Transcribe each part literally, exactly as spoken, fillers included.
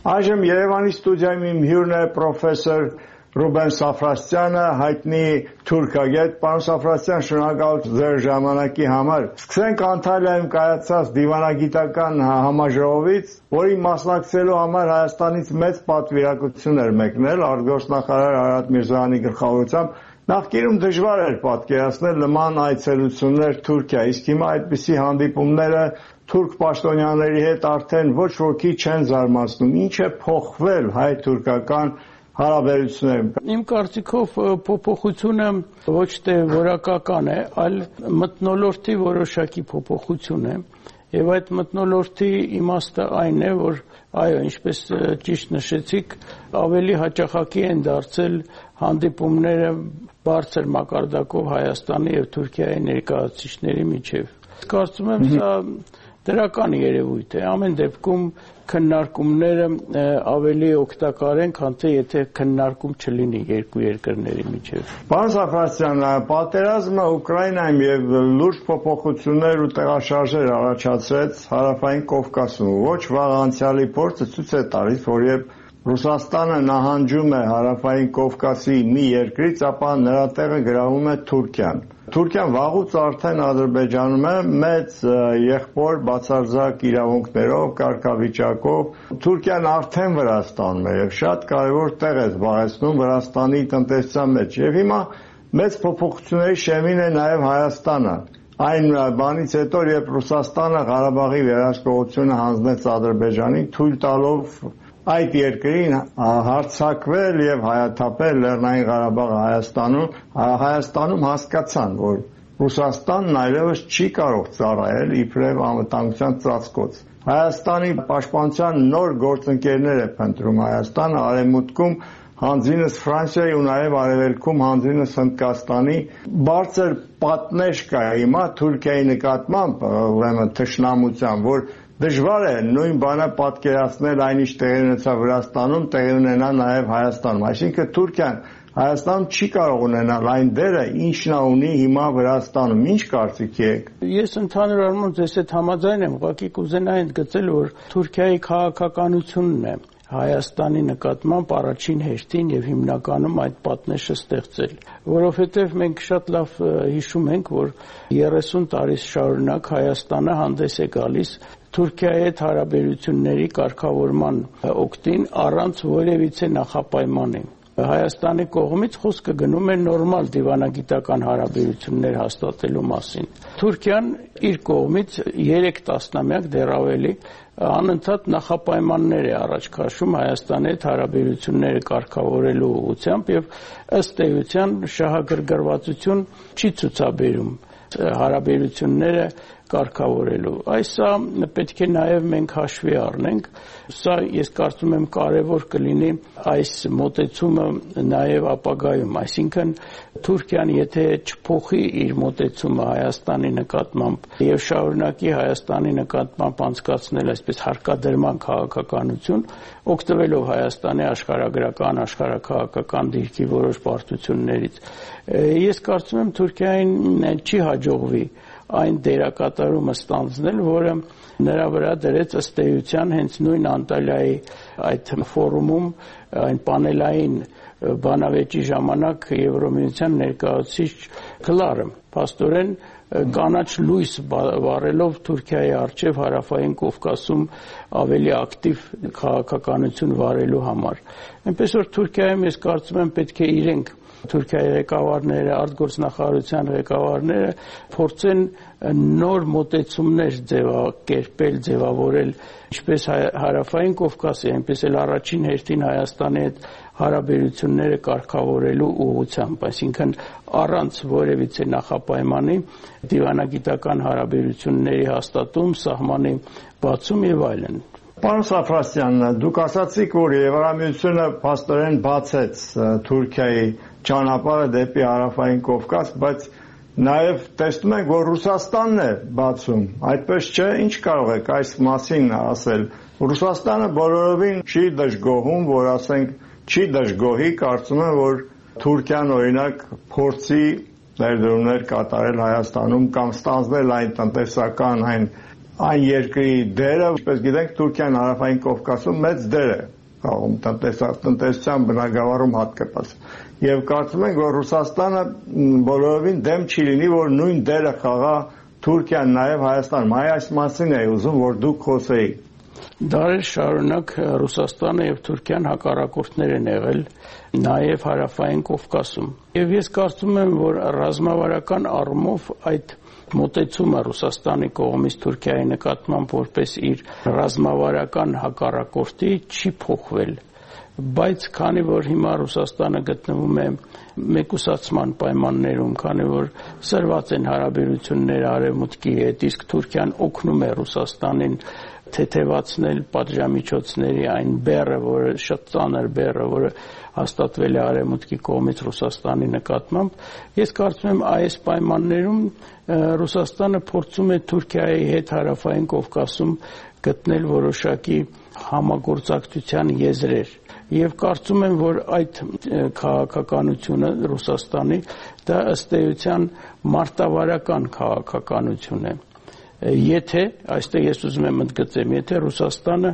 Այժմ Երևանի ստուդիայում իմ հյուրն է պրոֆեսոր Ռուբեն Սաֆրասյանը, հայտնի թուրքագետ։ Պարոն Սաֆրասյան, շնորհակալություն ձեր ժամանակի համար։ Սկսենք Անտալիայում կայացած դիվանագիտական համաժողովից, որի մասնակցելու համար Հայաստանից մեծ պատվիրակություն էր մեկնել արտգործնախարար Արարատ Միրզոյանի գլխավորությամբ։ Նախկինում դժվար էր պատկերացնել նման այցելություններ Թուրքիա, իսկ հիմա այդպիսի հանդիպումները թուրք պաշտոնյաների հետ արդեն ոչ ոքի չեն զարմացնում։ Ինչ է փոխվել հայ-թուրքական հարաբերություններում։ Իմ կարծիքով փոփոխությունը ոչ թե որակական է, այլ մթնոլորտի որոշակի փոփոխություն է, եւ այդ մթնոլորտի իմաստը այն է, որ այո, ինչպես ճիշտ նշեցիք, ավելի հաճախակի են դարձել հանդիպումները բարձր մակարդակով Հայաստանի եւ Թուրքիայի ներկայացուցիչների միջեւ։ Կարծում եմ սա դրական երևույթ է։ Ամեն դեպքում քննարկումները ավելի օգտակար են, քան թե եթե քննարկում չլինի երկու երկրների միջև։ Պարոն Սաֆրասյան, պատերազմը Ուկրաինայում եւ լուրջ փոփոխություններ ու տեղաշարժեր առաջացրեց Հարավային Կովկասում։ Ոչ վաղ անցյալի փորձը ցույց է տալիս, որ երբ Ռուսաստանը նահանջում է Հարավային Կովկասի մի երկրից, ապա նրա տեղը գրավում է Թուրքիան։ Թուրքիան վաղուց արդեն Ադրբեջանում է մեծ եղբոր բացարձակ իրավունքներով, կարգավիճակով։ Թուրքիան արդեն Վրաստանում է եւ շատ կարեւոր տեղ է զբաղեցնում Վրաստանի տնտեսության մեջ։ Եվ հիմա մեծ փոփոխությունների շեմին է նաեւ Հայաստանը։ Այն բանից հետո, երբ Ռուսաստանը Ղարաբաղի վերահսկողությունը հանձնեց Ադրբեջանին, թույլ տալով այդ երկրին հարձակվել եւ հայաթափել Լեռնային Ղարաբաղը Հայաստանում, Հայաստանում հասկացան, որ Ռուսաստանն այլևս չի կարող ծառայել իբրև անվտանգության ծածկոց։ Հայաստանի պաշտպանության նոր գործընկերներ է փնտրում Հայաստանը արևմուտքում, հանձինս Ֆրանսիայի ու նաև արևելքում հանձինս Հնդկաստանի բարձր պատնեշ կա հիմա Թուրքիայի նկատմամբ, ուրեմն թշնամության, որ դժվար է նույն բանը պատկերացնել այն ինչ տեղի ունեցավ Վրաստանում, տեղի ունենա նաև Հայաստանում։ Այսինքն Թուրքիան Հայաստանում չի կարող ունենալ այն դերը, ինչն ունի հիմա Վրաստանում։ Ինչ կարծիքի եք։ Ես ընդհանուր առմամբ ձեզ հետ համաձայն եմ, ուղղակի կուզենայի ընդգծել, որ Թուրքիայի քաղաքականությունն է Հայաստանի նկատմամբ առաջին հերթին եւ հիմնականում այդ պատնեշը ստեղծել, որովհետեւ մենք շատ լավ հիշում ենք, որ երեսուն տարի շարունակ Հայաստանը հանդես է գալիս Թուրքիայի հետ հարաբերությունների կարգավորման օգտին առանց որևիցե նախապայմանի։ Հայաստանի կողմից խոսքը գնում է նորմալ դիվանագիտական հարաբերություններ հաստատելու մասին։ Թուրքիան իր կողմից երեք տասնամյակ դեռ ավելի անընդհատ նախապայմաններ է առաջ քաշում Հայաստանի հետ հարաբերությունները կարգավորելու ուղղությամբ եւ ըստ էության շահագրգռվածություն չի ցուցաբերում հարաբերությունները կարգավորելու։ Այսա պետք է նաև մենք հաշվի առնենք։ Սա ես կարծում եմ կարևոր կլինի այս մոտեցումը նաև ապագայում, այսինքն Թուրքիան եթե չփոխի իր մոտեցումը Հայաստանի նկատմամբ եւ շարունակի Հայաստանի նկատմամբ անցկացնել այսպես հարկադրման քաղաքականություն, օգտվելով Հայաստանի աշխարհագրական, աշխարհաքաղաքական դիրքի որոշ բարդություններից, ես կարծում եմ Թուրքիային չի հաջողվի այն դերակատարումը ստանձնել, որը նրա վրա դրեց ըստ էության հենց նույն Անտալիայի այդ ֆորումում, այն պանելային բանավեճի ժամանակ Եվրոմիության ներկայացուցիչ Քլարը փաստորեն կանաչ լույս վառելով Թուրքիայի առջև Հարավային Կովկասում ավելի ակտիվ քաղաքականություն վարելու համար։ Այնպես որ Թուրքիայում ես կարծում եմ պետք է իրենք Թուրքիայի ղեկավարները, արտգործնախարարության ղեկավարները փորձեն նոր մոտեցումներ ձևակերպել, ձևավորել ինչպես Հարավային Կովկասի, այնպես էլ առաջին հերթին Հայաստանի հետ հարաբերությունները կարգավորելու ուղղությամբ, այսինքն առանց որևիցե նախապայմանի դիվանագիտական հարաբերությունների հաստատում, սահմանի բացում եւ այլն։ Պարոն Սաֆրասյան, դուք ասացիք, որ Եվրամիությունը փաստորեն բացեց Թուրքիայի ճանապարհը դեպի Հարավային Կովկաս, բայց նաև տեսնում ենք, որ Ռուսաստանն է բացում։ Այդպես չէ, ինչ կարող եք այս մասին ասել։ Ռուսաստանը բոլորովին չի դժգոհում, որ ասենք չի դժգոհի, կարծում եմ, որ Թուրքիան օրինակ փորձի ներդրումներ կատարել Հայաստանում կամ ստանձնել այն տնտեսական, այն այն երկրի դերը, ինչպես գիտենք, Թուրքիան Հարավային Կովկասում մեծ դեր է խաղում տնտեսության բնագավառում հատկապես։ Եվ կարծում ենք, որ Ռուսաստանը բոլորովին դեմ չի լինի, որ նույն դերը խաղա Թուրքիան նաև Հայաստանում։ Այս մասին է ուզում, որ դուք խոսեիք։ Դարեր շարունակ Ռուսաստանը եւ Թուրքիան հակառակորդներ են եղել նաև Հարավային Կովկասում։ Եվ ես կարծում եմ, որ ռազմավարական առումով այդ մոտեցումը Ռուսաստանի կողմից Թուրքիայի նկատմամբ որպես իր ռազմավարական հակառակորդի չի փոխվել, բայց քանի որ հիմա Ռուսաստանը գտնվում է մեկուսացման պայմաններում, քանի որ սրված են հարաբերությունները Արևմուտքի հետ, իսկ Թուրքիան օգնում է Ռուսաստանին թեթևացնել պատժամիջոցների այն բեռը, որը շատ ծանր բեռը, որը հաստատվել է Արևմուտքի կողմից Ռուսաստանի նկատմամբ, ես կարծում եմ այս պայմաններում Ռուսաստանը փորձում է Թուրքիայի հետ Հարավային Կովկասում գտնել որոշակի համագործակցության եզրեր եւ կարծում եմ, որ այդ քաղաքականությունը Ռուսաստանի դա ըստ էության մարտավարական քաղաքականություն է։ Եթե, այստեղ ես ուզում եմ ընդգծեմ, եթե Ռուսաստանը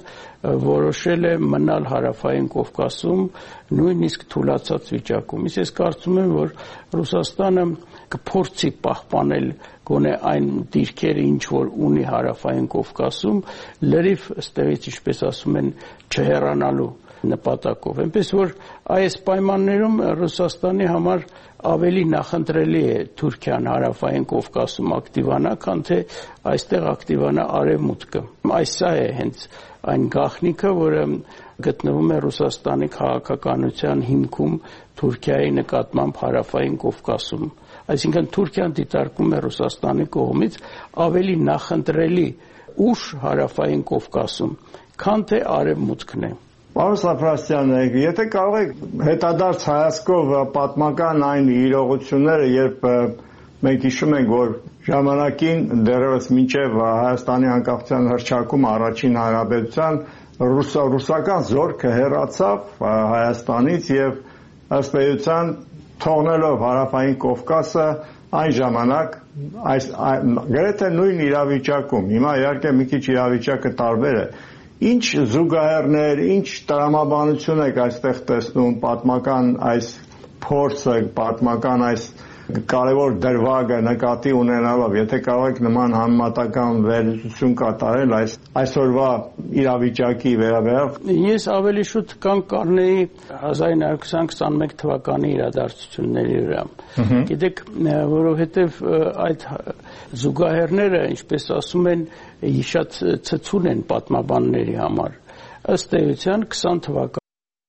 որոշել է մնալ Հարավային Կովկասում նույնիսկ թուլացած վիճակում, ես կարծում եմ, որ Ռուսաստանը կփորձի պահպանել գոնե այն դիրքերը, ինչ որ ունի Հարավային Կովկասում, լրիվ ըստեղից, ինչպես ասում են, չհեռանալու նպատակով։ Այնպես որ այս պայմաններում Ռուսաստանի համար ավելի նախընտրելի է Թուրքիան Հարավային Կովկասում ակտիվանա, քան թե այստեղ ակտիվանա Արևմուտքը։ Այս սա է հենց այն գաղտնիքը, որը գտնվում է Ռուսաստանի քաղաքականության հիմքում Թուրքիայի նկատմամբ Հարավային Կովկասում։ Այսինքն Թուրքիան դիտարկում է Ռուսաստանի կողմից ավելի նախընտրելի ուժ Հարավային Կովկասում, քան թե Արևմուտքն է։ Պարոն Սաֆրասյան, եթե կարող եք հետադարձ հայացքով պատմական այն իրողությունները, երբ մենք հիշում ենք, որ ժամանակին դեռևս մինչև Հայաստանի անկախության հռչակումը առաջին հանրապետության ռուսական զորքը հեռացավ Հայաստանից եւ ըստ էության թողնելով Հարավային Կովկասը այն ժամանակ այս գրեթե նույն իրավիճակում, հիմա իհարկե մի քիչ իրավիճակը տարբեր է։ Ինչ զուգահեռներ, ինչ տրամաբանություն եք այստեղ տեսնում պատմական այս փորձը, պատմական այս կարևոր դրվագը նկատի ունենալով, եթե կարող եք նման համեմատական վերլուծություն կատարել այս այսօրվա իրավիճակի վերաբերյալ։ Ես ավելի շուտ կան կառնեի հազար նույն հարյուր քսաներկու թվականի իրադարձությունների վրա։ Գիտեք, որովհետև այդ զուգահեռները, ինչպես ասում են, շատ ցցուն են պատմաբանների համար։ Ըստ էության քսան թվականին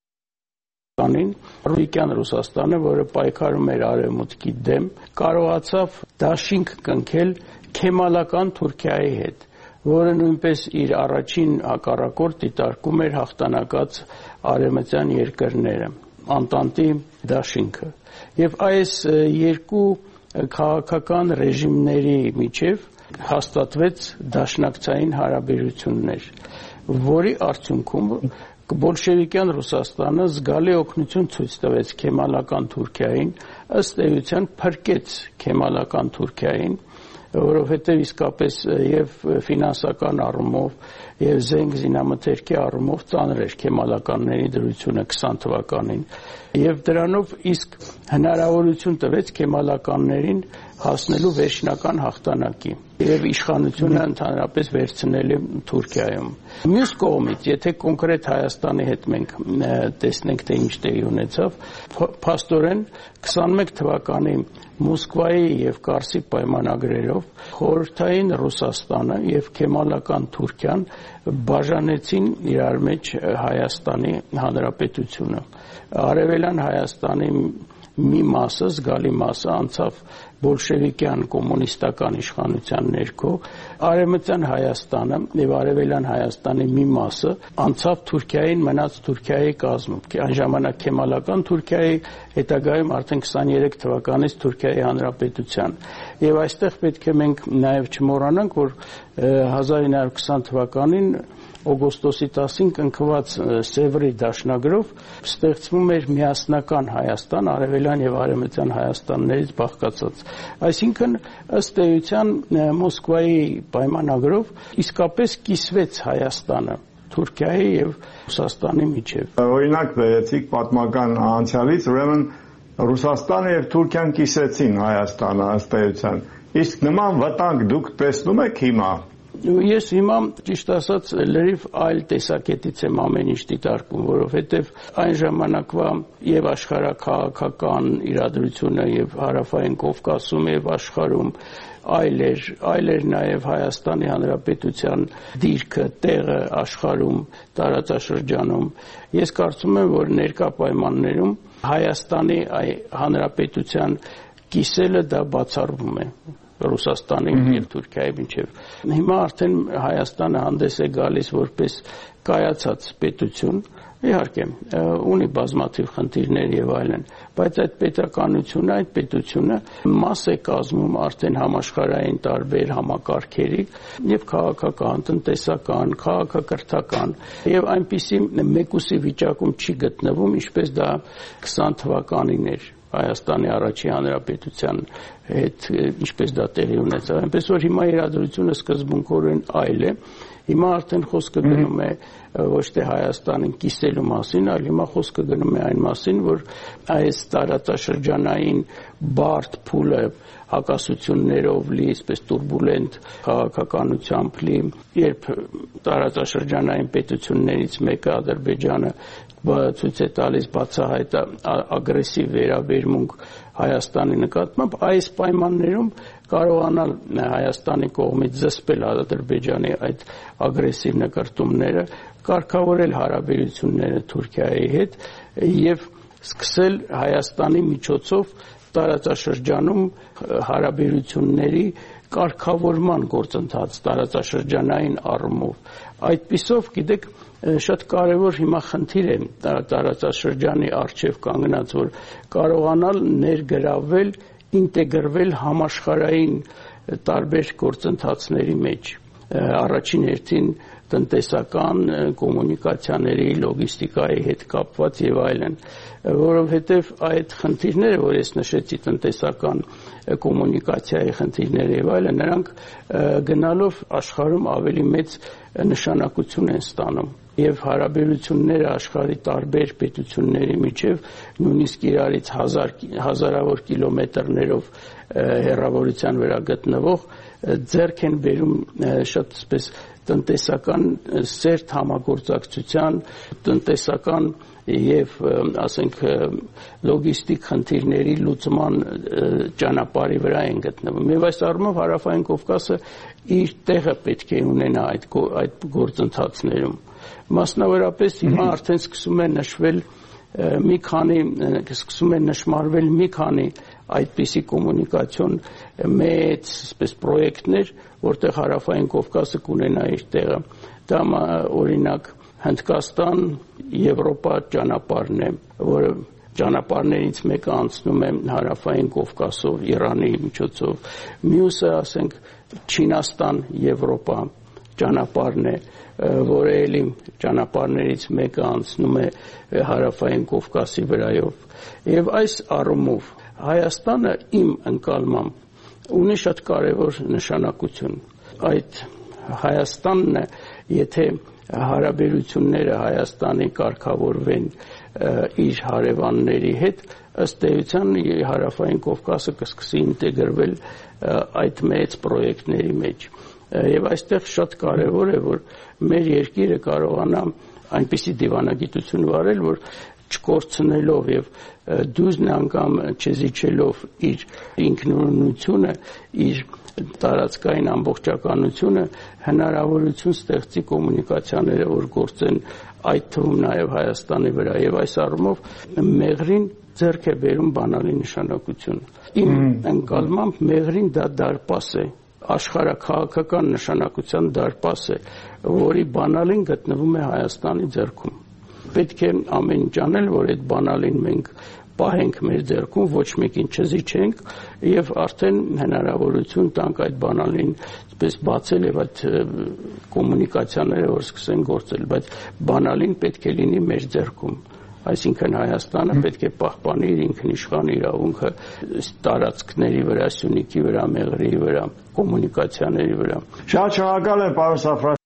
Ռուսիկյան Ռուսաստանը, որը պայքարում էր Արևմուտքի դեմ, կարողացավ դաշինք կնքել Քեմալական Թուրքիայի հետ, որը նույնպես իր առաջին հակառակորդ դիտարկում էր հաղթանակած արևմտյան երկրները, Անտանտի դաշինքը։ Եվ այս երկու քաղաքական ռեժիմների միջև հաստատվեց դաշնակցային հարաբերություններ, որի արդյունքում բոլշևիկյան Ռուսաստանը զգալի օգնություն ցույց տվեց Քեմալական Թուրքիային, ըստ էության փրկեց Քեմալական Թուրքիային, որովհետև իսկապես եւ ֆինանսական առումով եւ զենք զինամթերքի առումով ծանր էր Քեմալականների դրությունը քսան թվականին եւ դրանով իսկ հնարավորություն տվեց Քեմալականներին հասնելու վերջնական հաղթանակի եւ իշխանությունը ընդհանրապես վերցնել Թուրքիայում։ Մյուս կողմից, եթե կոնկրետ Հայաստանի հետ մենք տեսնենք, թե ինչ տեղի ունեցավ, փաստորեն քսանմեկ թվականի Մոսկվայի եւ Կարսի պայմանագրերով խորհրդային Ռուսաստանը եւ Քեմալական Թուրքիան բաժանեցին իրար մեջ Հայաստանի Հանրապետությունը։ Արևելյան Հայաստանի մի մասը, զգալի մասը անցավ բոլշևիկյան կոմունիստական իշխանության ներքո, արևմտյան Հայաստանը եւ արևելյան Հայաստանի մի մասը անցավ Թուրքիային, մնաց Թուրքիայի կազմում։ Այն ժամանակ Քեմալական Թուրքիայի, հետագայում արդեն քսաներեք թվականից Թուրքիայի Հանրապետության։ Եվ այստեղ պետք է մենք նաև չմոռանանք, որ հազար ինը հարյուր քսան թվականին օգոստոսի տասին կնքված Սևրի դաշնագրով ստեղծվում էր միասնական Հայաստան, արևելյան եւ արևմտյան Հայաստաններից բաղկացած։ Այսինքն ըստ էության Մոսկվայի պայմանագրով իսկապես կիսվեց Հայաստանը Թուրքիայի եւ Ռուսաստանի միջև։ Օրինակ բերեցիք պատմական անցյալից, ուրեմն Ռուսաստանը եւ Թուրքիան կիսեցին Հայաստանը ըստ էության։ Իսկ նման վտանգ դուք տեսնում եք հիմա։ Ես հիմա ճիշտ ասած լրիվ այլ տեսակետից եմ ամեն ինչ դիտարկում, որովհետև այն ժամանակվա եւ աշխարհաքաղաքական իրադրությունը եւ հարավային Կովկասում եւ աշխարհում այլ էր, այլ էր նաեւ Հայաստանի Հանրապետության դիրքը, տեղը աշխարհում, տարածաշրջանում։ Ես կարծում եմ, որ ներկա պայմաններում Հայաստանի Հանրապետության կիսելը դա բացառվում է Ռուսաստանի եւ Թուրքիայի միջև։ Հիմա արդեն Հայաստանը հանդես է գալիս որպես կայացած պետություն, իհարկե ունի բազմաթիվ խնդիրներ եւ այլն, բայց այդ պետականությունը, այդ պետությունը մաս է կազմում արդեն համաշխարհային տարբեր համակարգերի եւ քաղաքական, տնտեսական, քաղաքակրթական եւ այնպիսի մեկուսի վիճակում չի գտնվում, ինչպես դա քսան թվականին էր Հայաստանի առաջին հանրապետության հետ ինչպես դա տեղի ունեցավ, այնպես որ հիմա իրադրությունը սկզբունքորեն այլ է, հիմա արդեն խոսքը գնում է ոչ թե Հայաստանին կիսելու մասին, այլ հիմա խոսքը գնում է այն մասին, որ այս տարածաշրջանային բարդ փուլը հակասություններով լի, այսպես տուրբուլենտ քաղաքականությամբ լի, երբ տարածաշրջանային պետություններից մեկը Ադրբեջանը ցույց է տալիս բացահայտ ագրեսիվ վերաբերմունք Հայաստանի նկատմամբ, այս պայմաններում կարողանալ Հայաստանի կողմից զսպել Ադրբեջանի այդ ագրեսիվ նկարտումները, կարգավորել հարաբերությունները Թուրքիայի հետ եւ սկսել Հայաստանի միջոցով տարածաշրջանում հարաբերությունների կարգավորման գործընթաց տարածաշրջանային առումով։ Այդպիսով, գիտեք, շատ կարևոր հիմա խնդիր է տարածաշրջանի առջև կանգնած, որ կարողանալ ներգրավել, ինտեգրվել համաշխարհային տարբեր գործընթացների մեջ։ Առաջին հերթին տնտեսական, կոմունիկացիաների, լոգիստիկայի հետ կապված եւ այլն, որովհետեւ այդ խնդիրները, որ ես նշեցի, տնտեսական, կոմունիկացիայի խնդիրները եւ այլն, նրանք գնալով աշխարհում ավելի մեծ նշանակություն են ստանում եւ հարաբերությունները աշխարհի տարբեր պետությունների միջև նույնիսկ իրարից հազար հազարավոր կիլոմետրերով հեռավորության վրա գտնվող ձեռք են բերում շատ այսպես տնտեսական սերտ համագործակցության, տնտեսական եւ ասենք լոգիստիկ խնդիրների լուծման ճանապարհի վրա են գտնվում։ Եվ այս առումով Հարավային Կովկասը իր տեղը պետք է ունենա այդ այդ գործընթացներում։ Մասնավորապես հիմա արդեն սկսում է նշվել մի քանի սկսում է նշмарվել մի քանի այդպիսի կոմունիկացիոն մեծ այսպես պրոյեկտներ, որտեղ Հարավային Կովկասը կունենա իր տեղը։ Դա օրինակ Հնդկաստան, Եվրոպա ճանապարհն է, որը ճանապարհներից մեկը անցնում է Հարավային Կովկասով, Իրանի միջոցով։ Մյուսը, ասենք, Չինաստան, Եվրոպա ճանապարհն է, որը էլի ճանապարհներից մեկը անցնում է Հարավային Կովկասի վրայով։ Եվ այս առումով Հայաստանը իմ ընկալմամբ ունի շատ կարևոր նշանակություն։ Այդ Հայաստանն է, եթե հարաբերությունները Հայաստանի կարգավորվեն իր հարևանների հետ, ըստ էության Հարավային Կովկասը կսկսի ինտեգրվել այդ մեծ պրոյեկտների մեջ։ Եվ այստեղ շատ կարևոր է, որ մեր երկիրը կարողանա այնպիսի դիվանագիտություն վարել, որ չկորցնելով եւ դուրսն անգամ չզիջելով իր ինքնուրույնությունը, իր տարածքային ամբողջականությունը, հնարավորություն ստեղծի կոմունիկացիաները, որ գործեն այդ թվում նաեւ Հայաստանի վրա, եւ այս առումով Մեղրին ձեռք է բերում բանալի նշանակություն։ Իմ ընկալմամբ Մեղրին դա դարպաս է, աշխարհաքաղաքական նշանակության դարպաս է, որի բանալին գտնվում է Հայաստանի ձեռքում։ Պետք է ամեն ինչ անել, որ այդ բանալին մենք պահենք մեր ձեռքում, ոչ մեկին չզիջենք եւ արդեն հնարավորություն տանք այդ բանալին այսպես բացել եւ այդ կոմունիկացիաները որ սկսեն գործել, բայց բանալին պետք է լինի մեր ձեռքում։ Այսինքն Հայաստանը պետք է պահպանի իր ինքնիշխան իրավունքը տարածքների վրա, Սյունիքի վրա, Մեղրիի վրա, կոմունիկացիաների վրա։ Շատ շնորհակալ եմ, պարոն Սաֆրաշ։